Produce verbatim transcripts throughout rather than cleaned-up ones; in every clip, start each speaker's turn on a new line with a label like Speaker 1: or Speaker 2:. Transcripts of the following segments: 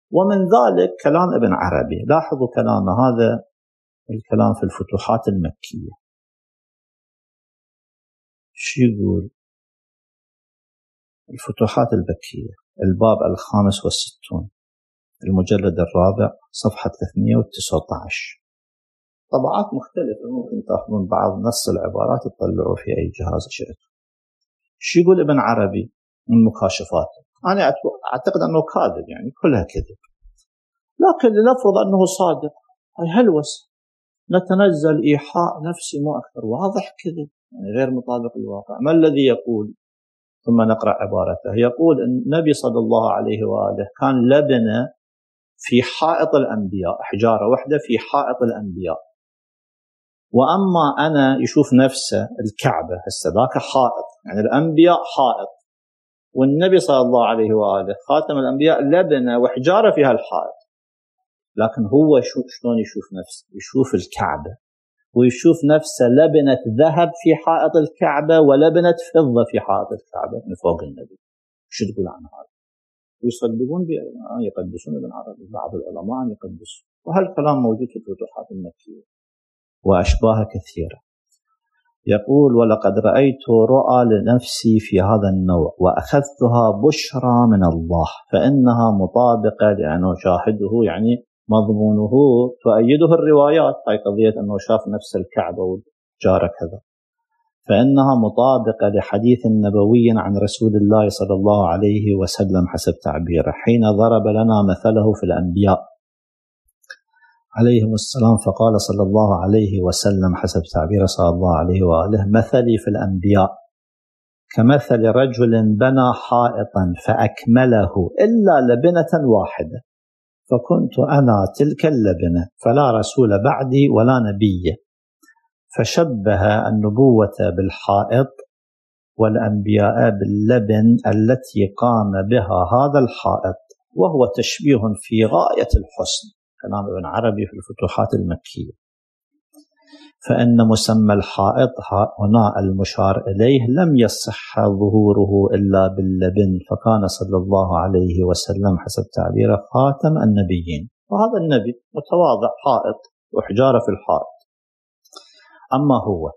Speaker 1: ومن ذلك كلام ابن عربي. لاحظوا كلام هذا الكلام في الفتوحات المكية. شو يقول؟ الفتوحات المكية الباب الخامس والستون المجلد الرابع صفحة ثلاثمئة وتسعة عشر. طبعات مختلفة، ممكن تأخذون بعض نص العبارات تطلعوا في أي جهاز شئتم. شو يقول ابن عربي من مكاشفاته؟ أنا أعتقد أنه كاذب، يعني كلها كذب، لكن لنفرض أنه صادق، هاي هلوس، نتنزل إيحاء نفسي مو أكثر. واضح كذب، يعني غير مطابق للواقع. ما الذي يقول؟ ثم نقرأ عبارته. يقول النبي صلى الله عليه وآله كان لبنة في حائط الأنبياء، حجارة واحدة في حائط الأنبياء، وأما أنا يشوف نفسه الكعبة، هسه ذاك حائط، يعني الأنبياء حائط، والنبي صلى الله عليه وآله خاتم الأنبياء لبنة وحجارة فيها الحائط، لكن هو شلون يشوف نفسه؟ يشوف الكعبة ويشوف نفسه لبنة ذهب في حائط الكعبة ولبنة فضة في حائط الكعبة من فوق النبي. شو تقول عن هذا؟ يصدقون بأن يقدسون ابن عربي، بعض العلماء أن يقدسون، وهالكلام موجود في الفتوحات المكية وأشباه كثيرة. يقول ولقد رأيت رؤى لنفسي في هذا النوع وأخذتها بشرى من الله، فإنها مطابقة لأنه شاهده، يعني مضمونه تؤيده الروايات، هاي قضية أنه شاف نفس الكعبة وجار كذا، فإنها مطابقة لحديث نبوي عن رسول الله صلى الله عليه وسلم حسب تعبيره حين ضرب لنا مثله في الأنبياء عليهم السلام، فقال صلى الله عليه وسلم حسب تعبيره صلى الله عليه وآله مثلي في الأنبياء كمثل رجل بنى حائطا فأكمله إلا لبنة واحدة، فكنت أنا تلك اللبنة، فلا رسول بعدي ولا نبي، فشبه النبوة بالحائط والأنبياء باللبن التي قام بها هذا الحائط، وهو تشبيه في غاية الحسن. كلام ابن عربي في الفتوحات المكية. فإن مسمى الحائط هنا المشار إليه لم يصح ظهوره إلا باللبن، فكان صلى الله عليه وسلم حسب تعبيره خاتم النبيين، وهذا النبي متواضع حائط وحجارة في الحائط. أما هو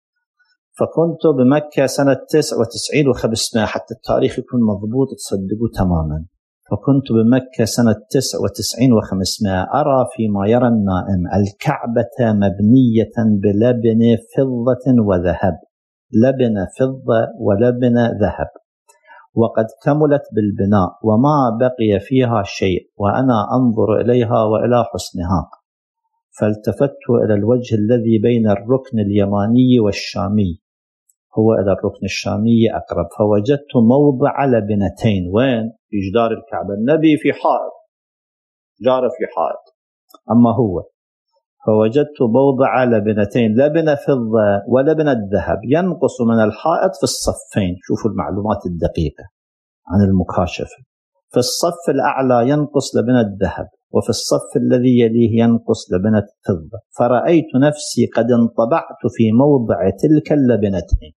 Speaker 1: فكنت بمكة سنة تسعة وتسعين وخمسمائة، حتى التاريخ يكون مضبوط تصدقوا تماما. فكنت بمكة سنة تسعة وتسعين وخمسمائة أرى فيما يرى النائم الكعبة مبنية بلبن فضة وذهب، لبن فضة ولبن ذهب، وقد كملت بالبناء وما بقي فيها شيء، وأنا أنظر إليها وإلى حسنها، فالتفت إلى الوجه الذي بين الركن اليماني والشامي، هو إلى الركن الشامي أقرب، فوجدت موضع لبنتين. وين؟ في جدار الكعبة. النبي في حائط، جار في حائط، أما هو فوجدت موضع لبنتين، لبنة فضة ولبنة ذهب، ينقص من الحائط في الصفين. شوفوا المعلومات الدقيقة عن المكاشفة. في الصف الأعلى ينقص لبنة ذهب، وفي الصف الذي يليه ينقص لبنة فضة، فرأيت نفسي قد انطبعت في موضع تلك اللبنتين،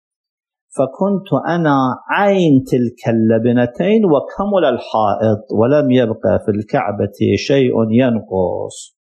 Speaker 1: فكنت أنا عين تلك اللبنتين وكمل الحائط، ولم يبقى في الكعبة شيء ينقص.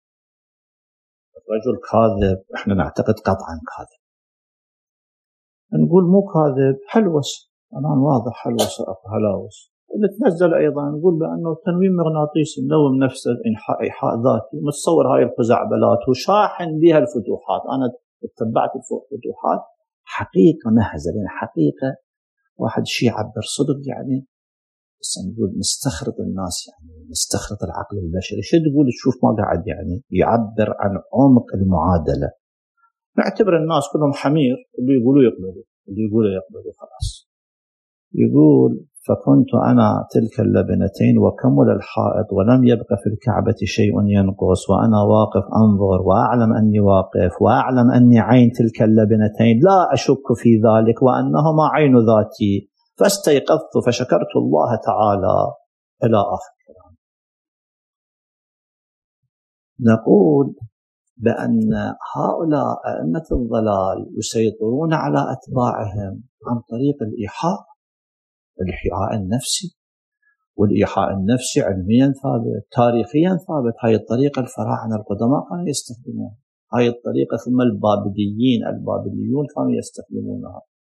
Speaker 1: رجل كاذب، احنا نعتقد قطعا كاذب. نقول مو كاذب، حلوس، أنا واضح حلوس هلاوس. نتنزل أيضا نقول بأنه تنويم مغناطيسي منوم نفسه إيحاء إيحاء ذاتي، متصور هاي الخزعبلات وشاحن بها الفتوحات. أنا اتبعت الفتوحات حقيقة مهزلة، يعني حقيقة واحد شيء يعبر صدق، يعني بس نقول مستخرط الناس، يعني مستخرط العقل البشري. شو تقول تشوف ما قاعد يعني يعبر عن عمق المعادلة. نعتبر الناس كلهم حمير، اللي يقولوا يقبلوا، اللي يقولوا يقبلوا خلاص. يقول فكنت أنا تلك اللبنتين وكمل الحائط ولم يبق في الكعبة شيء ينقص، وأنا واقف أنظر وأعلم أني واقف، وأعلم أني عين تلك اللبنتين، لا أشك في ذلك وأنهما عين ذاتي، فاستيقظت فشكرت الله تعالى إلى آخر الكلام. نقول بأن هؤلاء أئمة الضلال يسيطرون على أتباعهم عن طريق الإيحاء، الإيحاء النفسي، والإيحاء النفسي علميا ثابت، تاريخيا ثابت. هاي الطريقة الفراعنة القدماء كانوا يستخدمونها، هاي الطريقة ثم البابليين البابليون كانوا يستخدمونها.